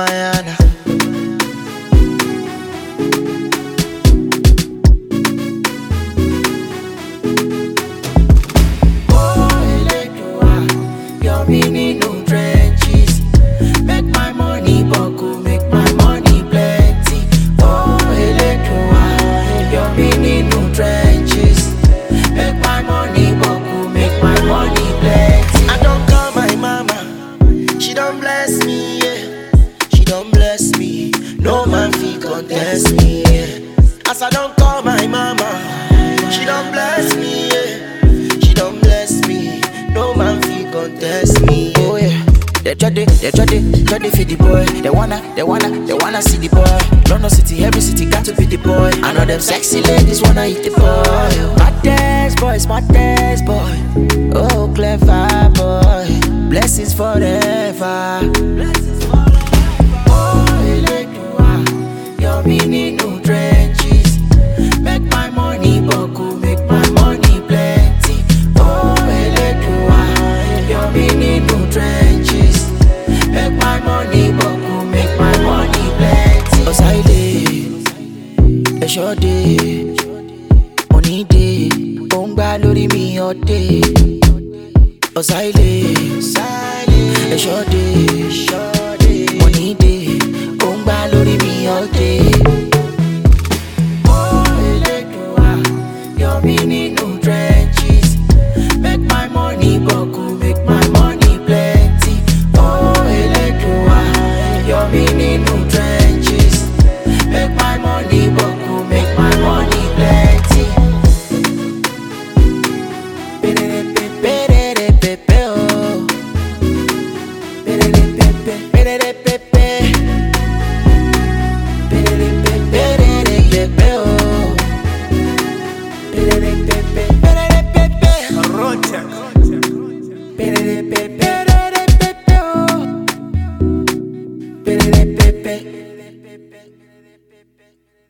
Mayana. Your meaning no trenches. Make my money buckle, make my money plenty. Oh, Electroa, your meaning no trenches. Make my money buckle, make my money plenty. I don't call my mama, she don't bless me, yeah. She don't bless me, no man fit contest me, yeah. As I don't call my mama, she don't bless me, yeah. She don't bless me, no man fit contest me, oh yeah. They try for the boy. They wanna see the boy. London city, every city got to be the boy. I know them sexy ladies wanna eat the boy. Smartest boy. Oh, clever boy. Blessings forever. Oh, Electroa, your meaning no trenches. Make my money buckle, make my money plenty. Oh, Electroa, your meaning no trenches. Make my money buckle, make my money plenty. Osaide, Eshode, Onide, Ongba lori mi ode. Osaide, Eshode, Onide, Ongba lori mi ode. Oh, Electroa, your meaning no trenches. Make my money buckle, make my money plenty. Oh, Electroa, your meaning no trenches. Make my money buckle, make my money plenty. Oh,